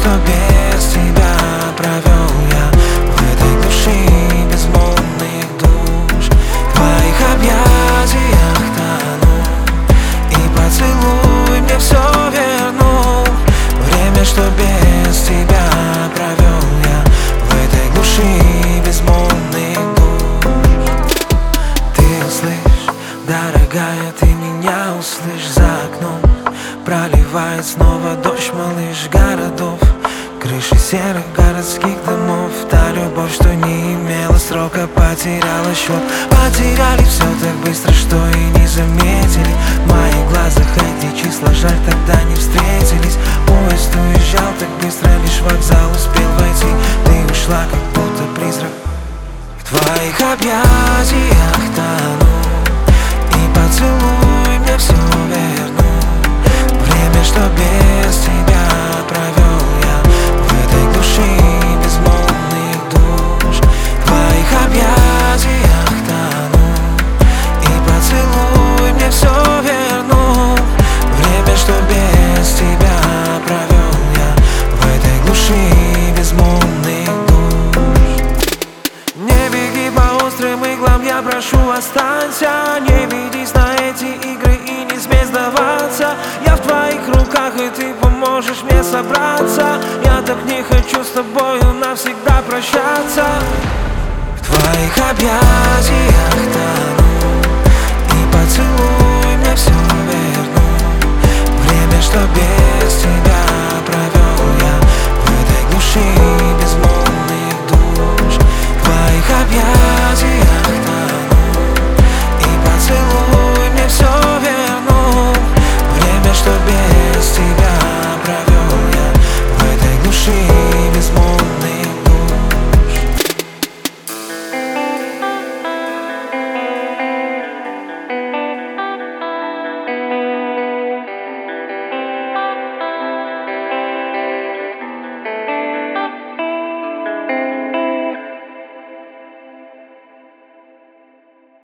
что без тебя провел я в этой глуши безмолвных душ. В твоих объятиях тону, и поцелуй мне все вернул. Время, что без тебя провел я в этой глуши безмолвных душ. Ты услышь, дорогая, ты меня услышь. За окном проливает снова дождь, малыш городов, крыши серых городских домов. Та любовь, что не имела срока, потеряла счет. Потеряли все так быстро, что и не заметили. В моих глазах эти числа, жаль, тогда не встретились. Поезд уезжал так быстро, лишь вокзал успел войти. Ты ушла, как будто призрак. В твоих объятиях тону, и поцелуй мне все вернул. Время, что без тебя провел я в этой глуши безмолвных душ. В твоих объятиях тону, и поцелуй мне все вернул. Время, что без тебя провел я в этой глуши безмолвных душ. Не беги по острым иглам, я прошу, останься. Не ведись на эти игры и не смей сдаваться. Я в твоих руках, и ты поможешь мне собраться. Я так не хочу с тобою навсегда прощаться. В твоих объятиях тону, и поцелуй